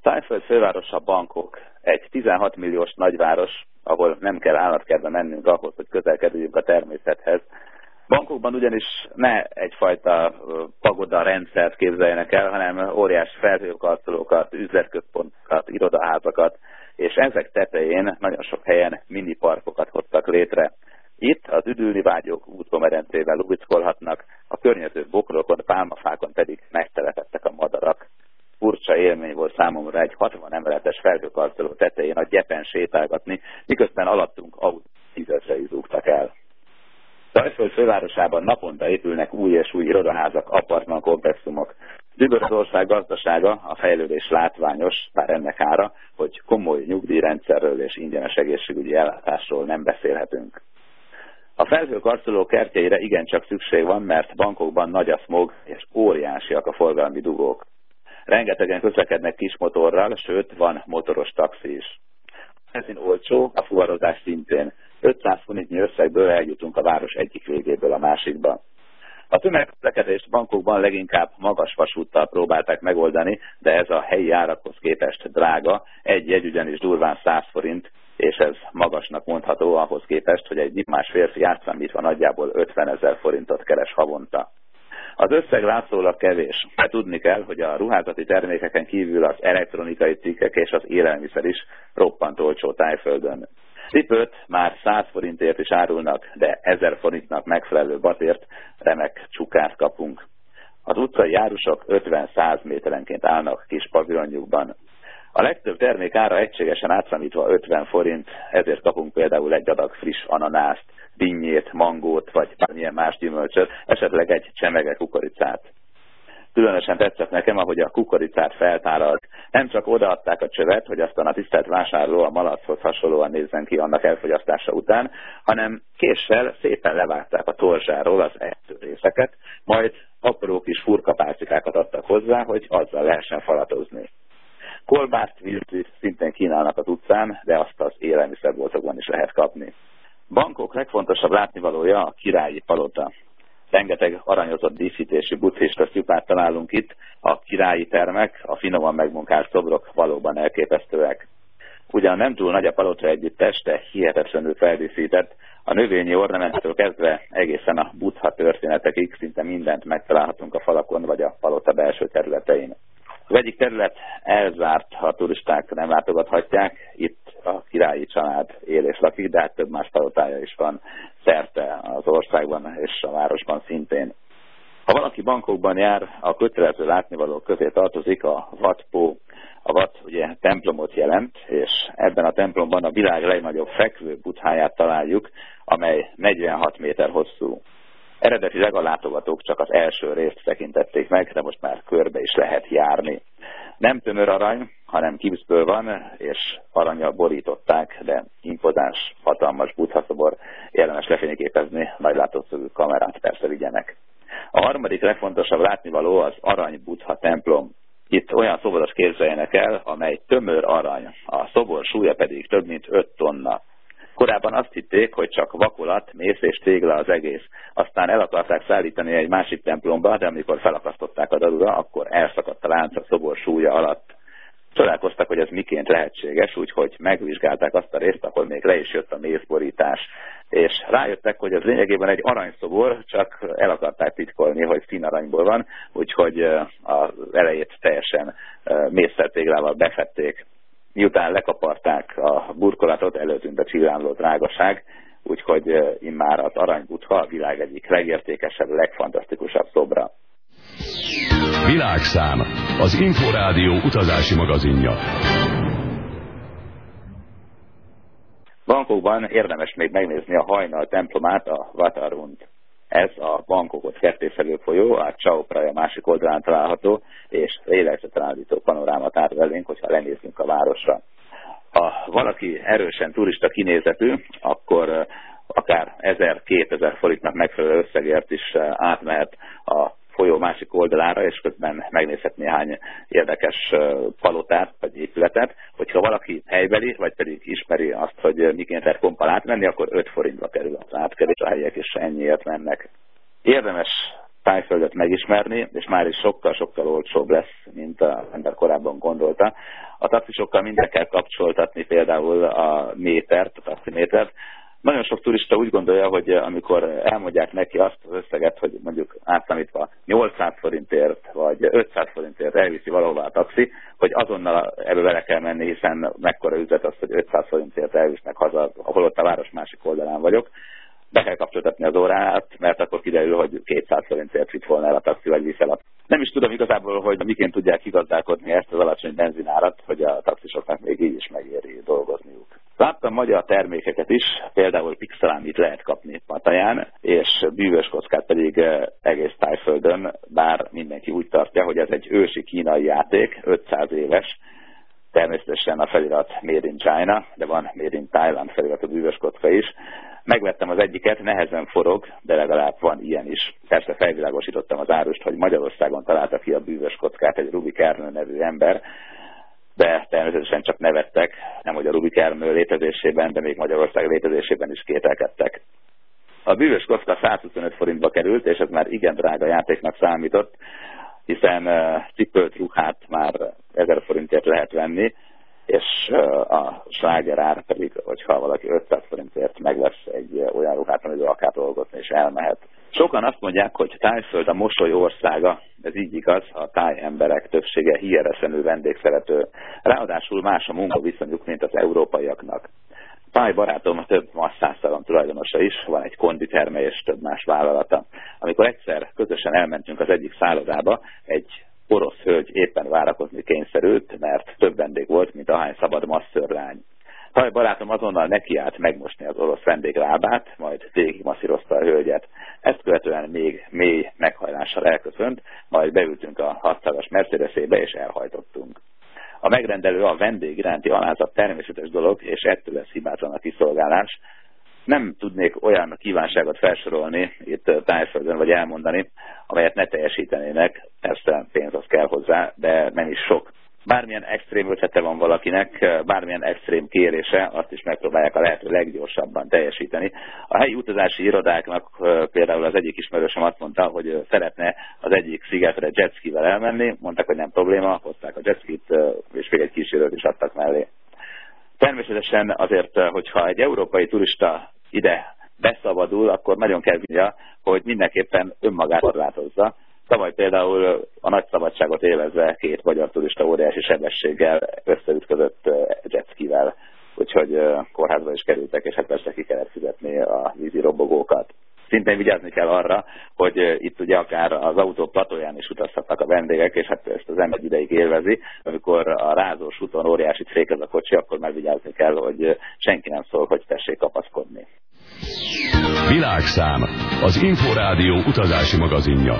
Thaiföld fővárosa Bangkok, egy 16 milliós nagyváros, ahol nem kell állatkertbe mennünk ahhoz, hogy közel kerüljünk a természethez. Bangkokban ugyanis ne egyfajta pagoda rendszert képzeljenek el, hanem óriás felhőkarcolókat, üzletközpontokat, irodaházakat, és ezek tetején nagyon sok helyen mini parkokat hoztak létre. Itt az üdülni vágyók útvomerencével lubickolhatnak, a környező bokrokon, pálmafákon pedig megtelepettek a madarak. Furcsa élmény volt számomra egy 60 emeletes felhőkarcoló tetején a gyepen sétálgatni, miközben alattunk autó 10 000 zúgtak el. Thaiföld fővárosában naponta épülnek új és új irodaházak, apartmankomplexumok. Dübörög az ország gazdasága, a fejlődés látványos, bár ennek ára, hogy komoly nyugdíjrendszerről és ingyenes egészségügyi ellátásról nem beszélhetünk. A felhőkarcoló kertjeire igencsak szükség van, mert Bangkokban nagy a smog és óriásiak a forgalmi dugók. Rengetegen közlekednek kis motorral, sőt van motoros taxi is. A benzin olcsó, a fuvarozás szintén. 500 forintnyi összegből eljutunk a város egyik végéből a másikba. A tömegközlekedést Bangkokban leginkább magas vasúttal próbálták megoldani, de ez a helyi árakhoz képest drága, egy jegy ugyanis durván 100 forint, és ez magasnak mondható ahhoz képest, hogy egy diplomás férfi átszámítva nagyjából 50 000 forintot keres havonta. Az összeg látszólag kevés, de tudni kell, hogy a ruházati termékeken kívül az elektronikai cikkek és az élelmiszer is roppant olcsó Thaiföldön. Cipőt már 100 forintért is árulnak, de 1000 forintnak megfelelő batért remek csukát kapunk. Az utcai árusok 50-100 méterenként állnak kis pavilonjukban. A legtöbb termék ára egységesen átszámítva 50 forint, ezért kapunk például egy adag friss ananászt, dinnyét, mangót vagy bármilyen más gyümölcsöt, esetleg egy csemege kukoricát. Különösen tetszett nekem, ahogy a kukoricát feltáralt. Nem csak odaadták a csövet, hogy aztán a tisztelt vásárló a malachoz hasonlóan nézzen ki annak elfogyasztása után, hanem késsel szépen levágták a torzsáról az ehető részeket, majd apró kis furkapálcikákat adtak hozzá, hogy azzal lehessen falatozni. Kolbászt, virslit szintén kínálnak az utcán, de azt az élelmiszerboltokban is lehet kapni. Bangkok legfontosabb látnivalója a királyi palota. Rengeteg aranyozott díszítésű buddhista sztupát találunk itt, a királyi termek, a finoman megmunkált szobrok valóban elképesztőek. Ugyan nem túl nagy a palota együttes, de hihetetlenül feldíszített, a növényi ornamenttől kezdve egészen a buddha történetekig szinte mindent megtalálhatunk a falakon vagy a palota belső területein. Az egyik terület elzárt, ha a turisták nem látogathatják, itt a királyi család él és lakik, de hát több más palotája is van szerte az országban és a városban szintén. Ha valaki Bangkokban jár, a kötelező látnivalók közé tartozik a Wat Po. A Wat ugye templomot jelent, és ebben a templomban a világ legnagyobb fekvő buddháját találjuk, amely 46 méter hosszú. Eredetileg a látogatók csak az első részt tekintették meg, de most már körbe is lehet járni. Nem tömör arany, hanem gipszből van, és arannyal borították, de impozáns, hatalmas buddha szobor, érdemes lefényképezni, nagy látószögű kamerát persze vigyenek. A harmadik legfontosabb látnivaló az arany buddha templom. Itt olyan szoboros képzeljenek el, amely tömör arany, a szobor súlya pedig több mint 5 tonna. Korábban azt hitték, hogy csak vakolat, mész és tégla az egész. Aztán el akarták szállítani egy másik templomba, de amikor felakasztották a darura, akkor elszakadt a lánc a szobor súlya alatt. Csodálkoztak, hogy ez miként lehetséges, úgyhogy megvizsgálták azt a részt, ahol még le is jött a mészborítás. És rájöttek, hogy ez lényegében egy aranyszobor, csak el akarták titkolni, hogy színaranyból van, úgyhogy az elejét teljesen mészszertéglával befedték. Miután lekaparták a burkolatot, előtűnt a csillámló drágaság, úgyhogy immár az arany buddha a világ egyik legértékesebb, legfantasztikusabb szobra. Világszám, az Inforádió utazási magazinja. Bangkokban érdemes még megnézni a Hajnal templomát, a Wat Arun-t. Ez a Bangkokot kertészelő folyó, a Chao Phraya másik oldalán található, és lélegzetelállító panorámát át velünk, hogyha lenézünk a városra. Ha valaki erősen turista kinézetű, akkor akár 1000-2000 forintnak megfelelő összegért is átmehet a folyó másik oldalára, és közben megnézhet néhány érdekes palotát vagy épületet. Hogyha valaki helybeli, vagy pedig ismeri azt, hogy miként lehet kompal átmenni, akkor 5 forintba kerül az átkerés, a helyiek is ennyiért mennek. Érdemes Tájföldet megismerni, és már is sokkal-sokkal olcsóbb lesz, mint az ember korábban gondolta. A taxisokkal minden kell kapcsoltatni például a taximétert. Nagyon sok turista úgy gondolja, hogy amikor elmondják neki azt az összeget, hogy mondjuk átszámítva 800 forintért vagy 500 forintért elviszi valahova a taxi, hogy azonnal ebbe bele kell menni, hiszen mekkora üzlet az, hogy 500 forintért elvisznek haza, holott a város másik oldalán vagyok. Be kell kapcsoltatni az órát, mert akkor kiderül, hogy 200 forintért vitt volna el a taxi, vagy viszel a... Nem is tudom igazából, hogy miként tudják kigazdálkodni ezt az alacsony benzinárat, hogy a taxisoknak még így is megéri dolgozniuk. Láttam magyar termékeket is, például pixelámit lehet kapni Pattayán, és bűvös kockát pedig egész Tájföldön, bár mindenki úgy tartja, hogy ez egy ősi kínai játék, 500 éves, természetesen a felirat Made in China, de van Made in Thailand feliratú bűvös kocka is. Megvettem az egyiket, nehezen forog, de legalább van ilyen is. Persze felvilágosítottam az árust, hogy Magyarországon találta ki a bűvös kockát egy Rubik Ernő nevű ember, de természetesen csak nevettek, nem hogy a Rubik Ernő létezésében, de még Magyarország létezésében is kételkedtek. A bűvös kocka 125 forintba került, és ez már igen drága játéknak számított, hiszen cipőt, ruhát már 1000 forintért lehet venni, és a sláger ár pedig, hogyha valaki 500 forintért megvesz egy olyan ruhát, amivel akár dolgozni és elmehet. Sokan azt mondják, hogy Tájföld a mosoly országa, ez így igaz, a táj emberek többsége hiereszenő vendégszerető, ráadásul más a munkaviszonyuk, mint az európaiaknak. Táj barátom több masszászalon tulajdonosa is, van egy konditerme és több más vállalata. Amikor egyszer közösen elmentünk az egyik szállodába, egy orosz hölgy éppen várakozni kényszerült, mert több vendég volt, mint ahány szabad masszörlány. Táj barátom azonnal nekiállt megmosni az orosz vendég lábát, majd végigmasszírozta a hölgyet. Ezt követően még mély meghajlással elköszönt, majd beültünk a 600-as Mercedesébe és elhajtottunk. A megrendelő a vendég iránti alázat természetes dolog, és ettől lesz hibátlan a kiszolgálás. Nem tudnék olyan kívánságot felsorolni itt Tájföldön, vagy elmondani, amelyet ne teljesítenének, persze pénz az kell hozzá, de nem is sok. Bármilyen extrém ötlete van valakinek, bármilyen extrém kérése, azt is megpróbálják a lehető leggyorsabban teljesíteni. A helyi utazási irodáknak például az egyik ismerősöm azt mondta, hogy szeretne az egyik szigetre jetskivel elmenni, mondták, hogy nem probléma, hozták a jetskit, és még egy kísérőt is adtak mellé. Természetesen azért, hogyha egy európai turista ide beszabadul, akkor nagyon kell vigye, hogy mindenképpen önmagát korlátozza. Tavaly például a nagy szabadságot élvezve 2 magyar turista óriási sebességgel összeütközött jetskivel, úgyhogy kórházba is kerültek, és hát persze ki kellett fizetni a vízi robogókat. Szintén vigyázni kell arra, hogy itt ugye akár az autó platóján is utazhatnak a vendégek, és hát ezt az ember ideig élvezi. Amikor a rázós úton óriásit fékez a kocsi, akkor már vigyázni kell, hogy senki nem szól, hogy tessék kapaszkodni. Világszám, az Inforádió utazási magazinja.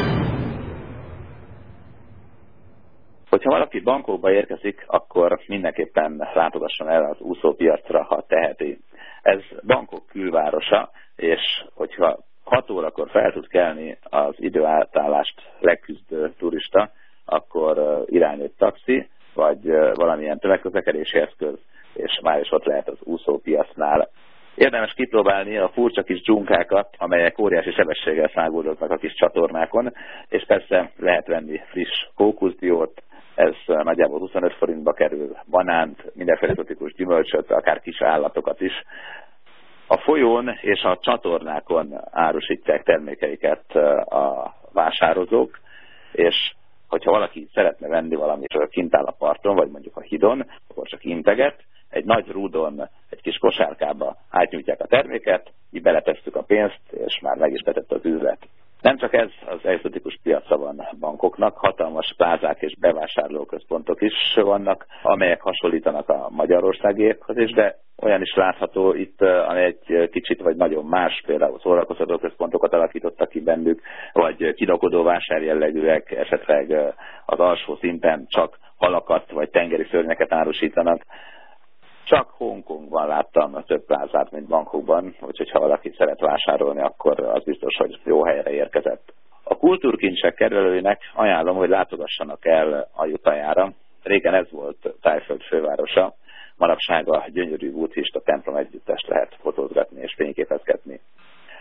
Hogyha valaki Bangkokba érkezik, akkor mindenképpen látogasson el az úszópiacra, ha teheti. Ez Bangkok külvárosa, és hogyha 6 órakor fel tud kelni az időátállást leküzdő turista, akkor irányít taxi, vagy valamilyen tömegközlekedési eszköz, és már is ott lehet az úszópiacnál. Érdemes kipróbálni a furcsa kis dzsunkákat, amelyek óriási sebességgel száguldoznak a kis csatornákon, és persze lehet venni friss kókuszdiót, ez nagyjából 25 forintba kerül, banánt, mindenféle exotikus gyümölcsöt, akár kis állatokat is. A folyón és a csatornákon árusítják termékeiket a vásározók, és hogyha valaki szeretne venni valamit kint áll a parton, vagy mondjuk a hídon, akkor csak integet, egy nagy rúdon, egy kis kosárkába átnyújtják a terméket, így beletesszük a pénzt, és már meg is betett az üzlet. Nem csak ez az egzotikus piaca van Bangkoknak, hatalmas plázák és bevásárlóközpontok is vannak, amelyek hasonlítanak a magyarországiekhoz is, de olyan is látható itt, amely egy kicsit vagy nagyon más, például szórakoztatóközpontokat alakítottak ki bennük, vagy kirakodó vásárjellegűek, esetleg az alsó szinten csak halakat vagy tengeri szörnyeket árusítanak. Csak Hongkongban láttam több plázát, mint Bangkokban, úgyhogy ha valaki szeret vásárolni, akkor az biztos, hogy jó helyre érkezett. A kultúrkincsek kedvelőinek ajánlom, hogy látogassanak el Ajutajára. Régen ez volt Tájföld fővárosa, manapság a gyönyörű buddhista templom együttest lehet fotózgatni és fényképezgetni.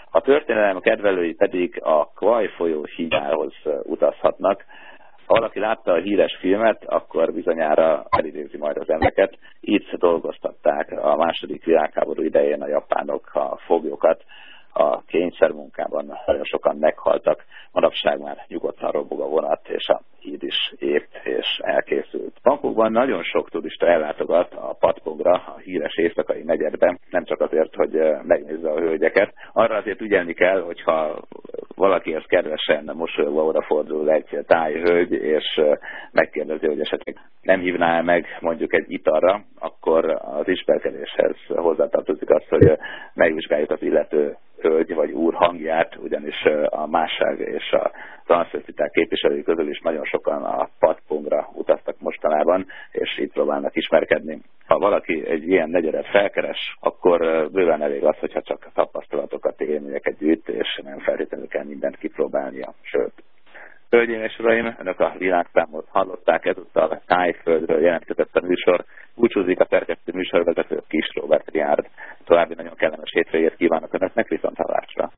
A történelem kedvelői pedig a Kwai folyó hídához utazhatnak. Ha valaki látta a híres filmet, akkor bizonyára elidézi majd az emléket. Itt dolgoztatták a második világháború idején a japánok a foglyokat. A kényszermunkában nagyon sokan meghaltak, manapság már nyugodtan robog a vonat, és a híd is épp és elkészült. Bangkokban nagyon sok turista ellátogat a Patpongra, a híres éjszakai negyedben, nem csak azért, hogy megnézze a hölgyeket. Arra azért ügyelni kell, hogyha valakihez kedvesen mosolyogva odafordul egy tájhölgy, és megkérdezi, hogy esetleg nem hívná meg mondjuk egy italra, akkor az ismerkedéshez hozzátartozik az, hogy megvizsgáljuk az illető hölgy vagy úr hangját, ugyanis a másság és a transzvestiták képviselői közül is nagyon sokan a Patpongra utaztak mostanában, és itt próbálnak ismerkedni. Ha valaki egy ilyen negyedet felkeres, akkor bőven elég az, hogyha csak tapasztalatokat, élményeket gyűjt, és nem feltétlenül kell mindent kipróbálnia, sőt. Hölgyeim és uraim, önök a világszámot hallották, ezúttal a Tájföldről jelentkezett a műsor. Búcsúzik a szerkesztő műsorvezető Kis Róbert Riárd. További nagyon kellemes hétvégét kívánok önöknek, viszonthallásra.